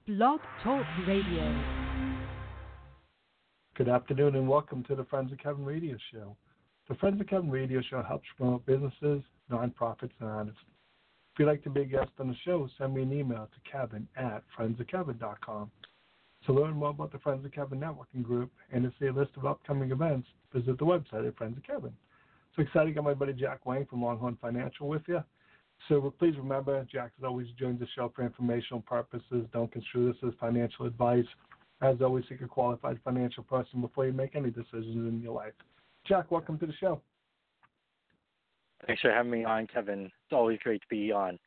Blog Talk Radio. Good afternoon and welcome to the Friends of Kevin Radio Show. The Friends of Kevin Radio Show helps promote businesses, nonprofits, and artists. If you'd like to be a guest on the show, send me an email to kevin@friendsofkevin.com. To learn more about the Friends of Kevin networking group and to see a list of upcoming events, visit the website at Friends of Kevin. So excited to get my buddy Jack Wang from Longhorn Financial with you. So please remember, Jack has always joined the show for informational purposes. Don't construe this as financial advice. As always, seek a qualified financial person before you make any decisions in your life. Jack, welcome to the show. Thanks for having me on, Kevin. It's always great to be on.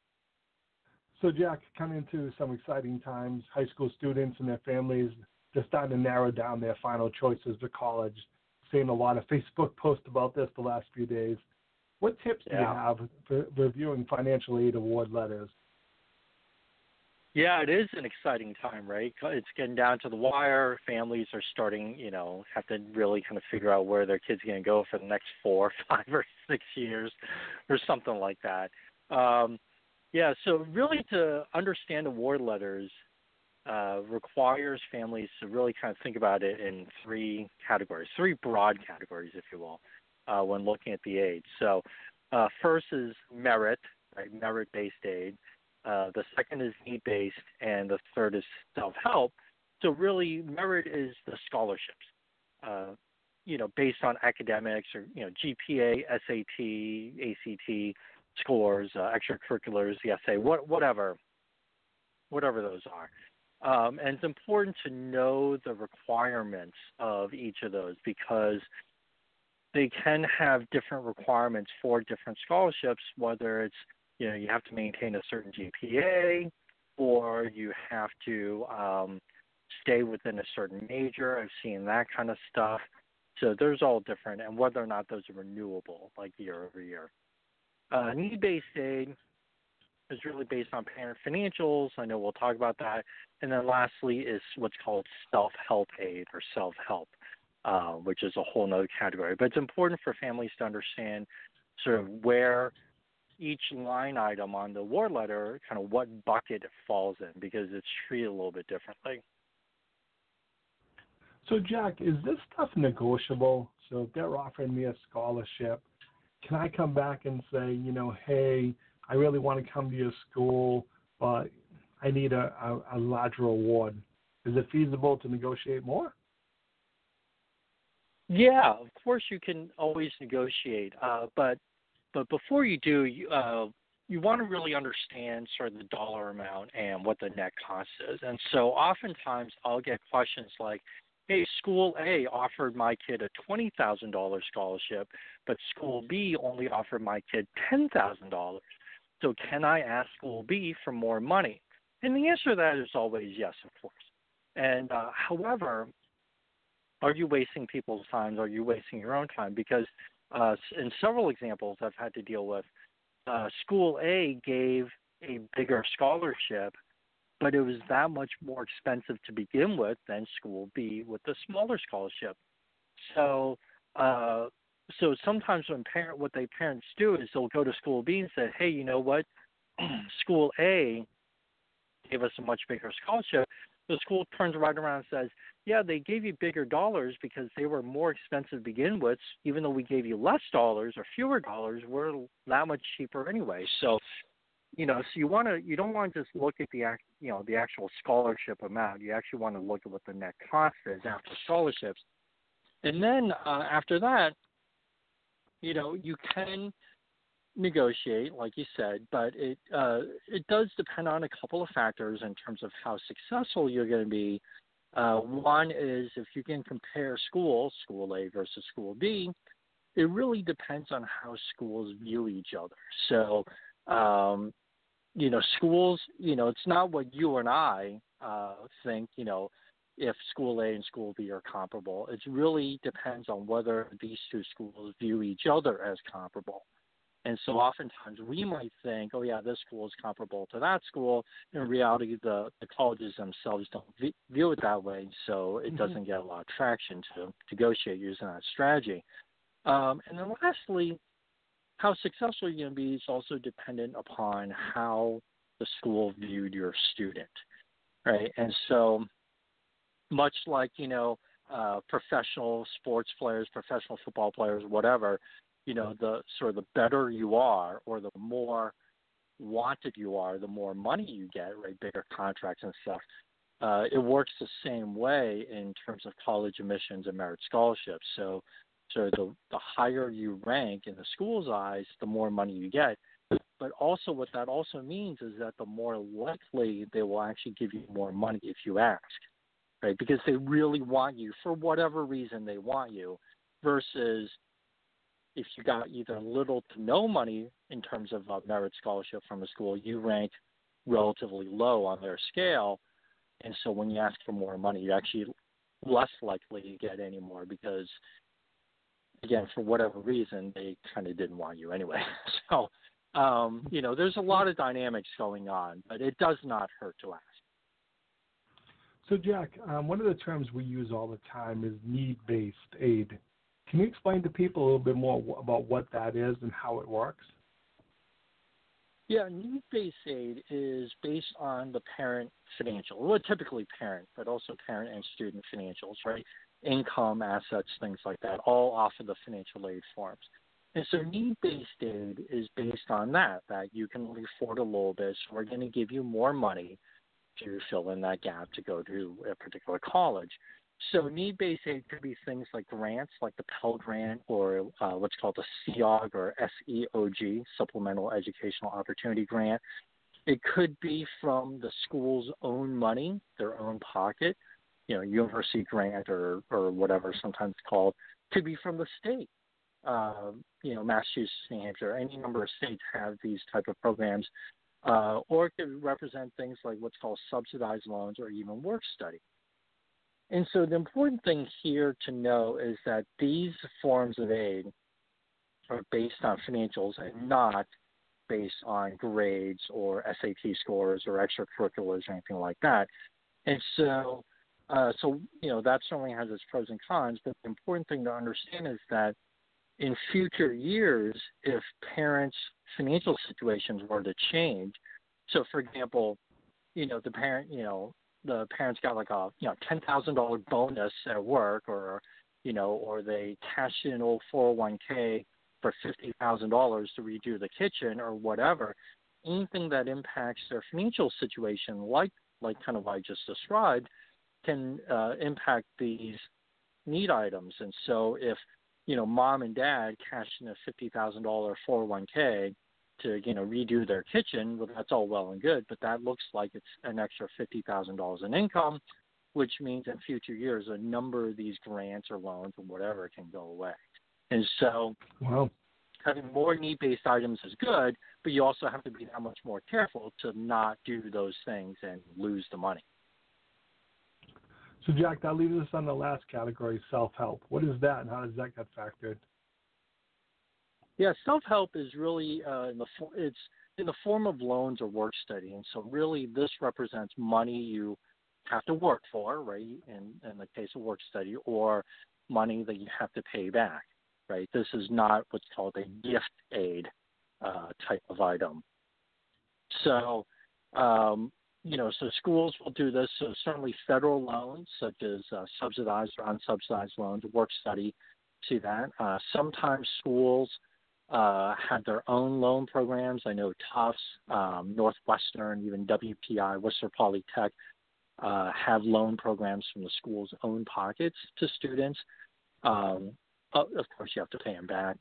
So, Jack, coming into some exciting times, high school students and their families, they're starting to narrow down their final choices to college. Seeing a lot of Facebook posts about this the last few days. What tips do you have for reviewing financial aid award letters? Yeah, it is an exciting time, right? It's getting down to the wire. Families are starting, have to really kind of figure out where their kids are going to go for the next 4, 5, or 6 years or something like that. So really to understand award letters requires families to really kind of think about it in three broad categories, if you will, when looking at the aid. So first is merit, right? Merit-based aid. The second is need-based, and the third is self-help. So really, merit is the scholarships, based on academics or, GPA, SAT, ACT scores, extracurriculars, the essay, whatever those are. And it's important to know the requirements of each of those because they can have different requirements for different scholarships, whether it's you have to maintain a certain GPA, or you have to stay within a certain major. I've seen that kind of stuff. So there's all different, and whether or not those are renewable, like year over year. Need-based aid is really based on parent financials. I know we'll talk about that. And then lastly is what's called self-help aid or self-help, which is a whole other category. But it's important for families to understand sort of where each line item on the award letter, kind of what bucket it falls in, because it's treated a little bit differently. So, Jack, is this stuff negotiable? So if they're offering me a scholarship, can I come back and say, hey, I really want to come to your school, but I need a larger award? Is it feasible to negotiate more? Yeah, of course you can always negotiate, but before you do, you want to really understand sort of the dollar amount and what the net cost is. And so oftentimes I'll get questions like, hey, School A offered my kid a $20,000 scholarship, but School B only offered my kid $10,000. So can I ask School B for more money? And the answer to that is always yes, of course. And however, are you wasting people's time? Are you wasting your own time? Because in several examples I've had to deal with, School A gave a bigger scholarship, but it was that much more expensive to begin with than School B with the smaller scholarship. So sometimes what parents do is they'll go to School B and say, hey, you know what, School A gave us a much bigger scholarship. The school turns right around and says, yeah, they gave you bigger dollars because they were more expensive to begin with. Even though we gave you less dollars or fewer dollars, we're that much cheaper anyway. So, so you don't want to just look at the actual scholarship amount. You actually want to look at what the net cost is after scholarships. And then after that, you can negotiate, like you said, but it does depend on a couple of factors in terms of how successful you're going to be. One is if you can compare schools, School A versus School B, it really depends on how schools view each other. So, schools, it's not what you and I think, if School A and School B are comparable. It really depends on whether these two schools view each other as comparable. And so oftentimes we might think, oh, yeah, this school is comparable to that school. In reality, the colleges themselves don't view it that way, so it doesn't get a lot of traction to negotiate using that strategy. And then lastly, how successful you're going to be is also dependent upon how the school viewed your student. right? And so much like, professional sports players, professional football players, whatever, the sort of the better you are or the more wanted you are, the more money you get, right? Bigger contracts and stuff. It works the same way in terms of college admissions and merit scholarships. So the higher you rank in the school's eyes, the more money you get. But also what that also means is that the more likely they will actually give you more money if you ask, right? Because they really want you for whatever reason they want you, versus if you got either little to no money in terms of a merit scholarship from a school, you rank relatively low on their scale. And so when you ask for more money, you're actually less likely to get any more because, again, for whatever reason, they kind of didn't want you anyway. So, there's a lot of dynamics going on, but it does not hurt to ask. So, Jack, one of the terms we use all the time is need-based aid. Can you explain to people a little bit more about what that is and how it works? Yeah, need-based aid is based on the parent financial, well, typically parent, but also parent and student financials, right? Income, assets, things like that, all off of the financial aid forms. And so need-based aid is based on that you can only afford a little bit, so we're going to give you more money to fill in that gap to go to a particular college. So need-based aid could be things like grants, like the Pell Grant, or what's called the SEOG or SEOG, Supplemental Educational Opportunity Grant. It could be from the school's own money, their own pocket, university grant or whatever sometimes it's called. Could be from the state. Massachusetts, New Hampshire, any number of states have these type of programs. Or it could represent things like what's called subsidized loans or even work study. And so the important thing here to know is that these forms of aid are based on financials and not based on grades or SAT scores or extracurriculars or anything like that. And so that certainly has its pros and cons, but the important thing to understand is that in future years, if parents' financial situations were to change, so for example, the parents got like a $10,000 bonus at work, or they cashed in an old 401k for $50,000 to redo the kitchen or whatever. Anything that impacts their financial situation, like kind of I just described, can impact these need items. And so if mom and dad cashed in a $50,000 401k to redo their kitchen, well, that's all well and good, but that looks like it's an extra $50,000 in income, which means in future years a number of these grants or loans or whatever can go away. And so having more need-based items is good, but you also have to be that much more careful to not do those things and lose the money. So, Jack, that leaves us on the last category, self-help. What is that, and how does that get factored? Yeah, self-help is really it's in the form of loans or work study, and so really this represents money you have to work for, right? In the case of work study, or money that you have to pay back, right? This is not what's called a gift aid type of item. So. So schools will do this. So certainly federal loans, such as subsidized or unsubsidized loans, work study, see that. Sometimes schools have their own loan programs. I know Tufts, Northwestern, even WPI, Worcester Polytech have loan programs from the school's own pockets to students. Of course, you have to pay them back.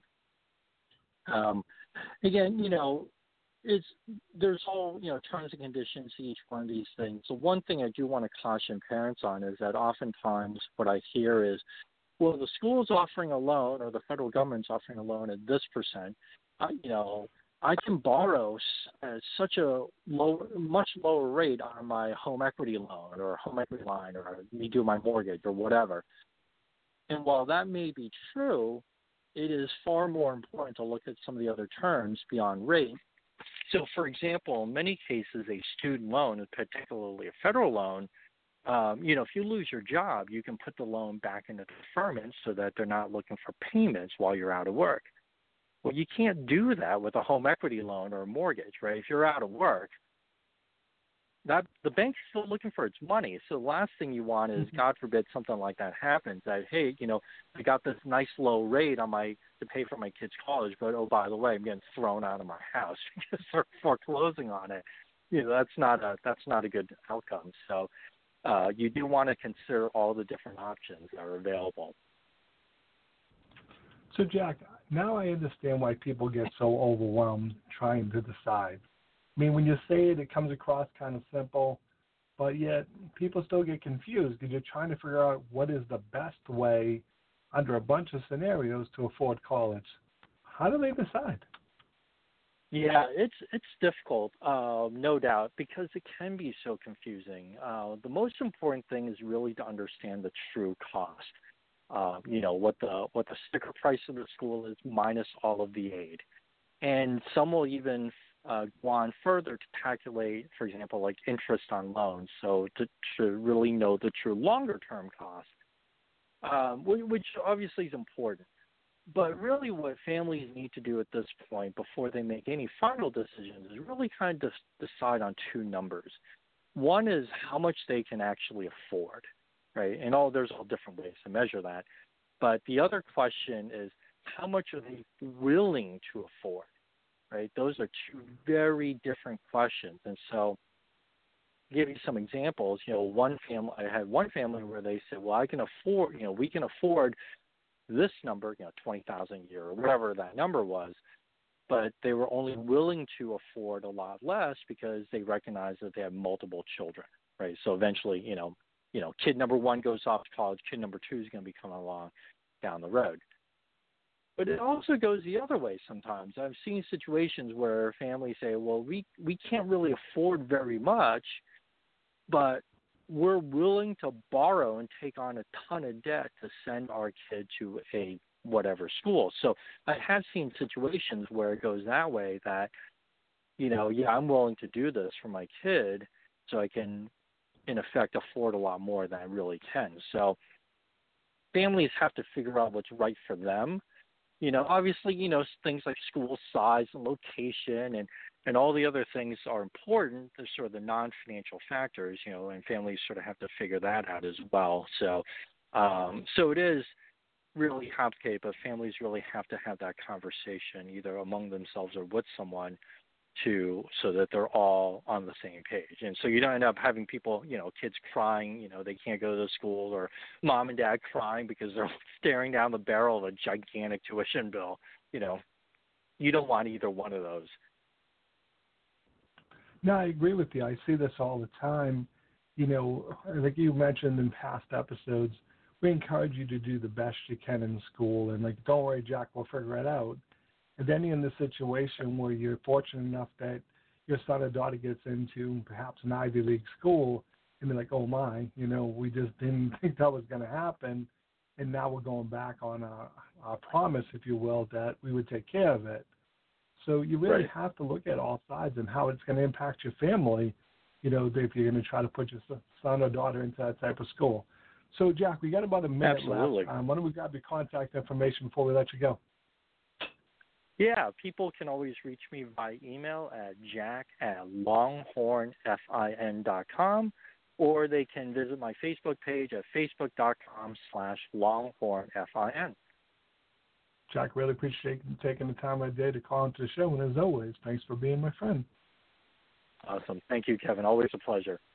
Again, there's all terms and conditions to each one of these things. So one thing I do want to caution parents on is that oftentimes what I hear is, well, the school is offering a loan or the federal government's offering a loan at this percent. I can borrow at such a much lower rate on my home equity loan or home equity line or redo my mortgage or whatever. And while that may be true, it is far more important to look at some of the other terms beyond rate. So, for example, in many cases, a student loan, and particularly a federal loan, if you lose your job, you can put the loan back into deferment so that they're not looking for payments while you're out of work. Well, you can't do that with a home equity loan or a mortgage, right? If you're out of work, that the bank's still looking for its money. So the last thing you want is, God forbid, something like that happens. That, hey, I got this nice low rate on to pay for my kid's college, but oh, by the way, I'm getting thrown out of my house because they're foreclosing on it. That's not a good outcome. So you do want to consider all the different options that are available. So, Jack, now I understand why people get so overwhelmed trying to decide. I mean, when you say it, it comes across kind of simple, but yet people still get confused because you're trying to figure out what is the best way under a bunch of scenarios to afford college. How do they decide? Yeah, it's difficult, no doubt, because it can be so confusing. The most important thing is really to understand the true cost. What the sticker price of the school is minus all of the aid, and some will even go on further to calculate, for example, like interest on loans, so to really know the true longer-term cost, which obviously is important. But really what families need to do at this point before they make any final decisions is really kind of decide on two numbers. One is how much they can actually afford, right? And there's all different ways to measure that. But the other question is how much are they willing to afford? Right? Those are two very different questions. And so to give you some examples, I had one family where they said, well, I can afford, we can afford this number, 20,000 a year or whatever that number was, but they were only willing to afford a lot less because they recognized that they had multiple children, right? So eventually, kid number one goes off to college, kid number two is going to be coming along down the road. But it also goes the other way sometimes. I've seen situations where families say, well, we can't really afford very much, but we're willing to borrow and take on a ton of debt to send our kid to a whatever school. So I have seen situations where it goes that way that, I'm willing to do this for my kid so I can, in effect, afford a lot more than I really can. So families have to figure out what's right for them. Obviously, things like school size and location and all the other things are important. They're sort of the non-financial factors, and families sort of have to figure that out as well. So it is really complicated, but families really have to have that conversation either among themselves or with someone so that they're all on the same page. And so you don't end up having people, kids crying, they can't go to the school, or mom and dad crying because they're staring down the barrel of a gigantic tuition bill. You don't want either one of those. No, I agree with you. I see this all the time. Like you mentioned in past episodes, we encourage you to do the best you can in school. And don't worry, Jack, we'll figure it out. And then you're in the situation where you're fortunate enough that your son or daughter gets into perhaps an Ivy League school, and they're like, oh my, we just didn't think that was going to happen. And now we're going back on our promise, if you will, that we would take care of it. So you really have to look at all sides and how it's going to impact your family, if you're going to try to put your son or daughter into that type of school. So, Jack, we got about a minute left. Why don't we grab your contact information before we let you go? Yeah, people can always reach me by email at jack@longhornfin.com, or they can visit my Facebook page at facebook.com/longhornfin. Jack, really appreciate you taking the time of the day to call into the show, and as always, thanks for being my friend. Awesome. Thank you, Kevin. Always a pleasure.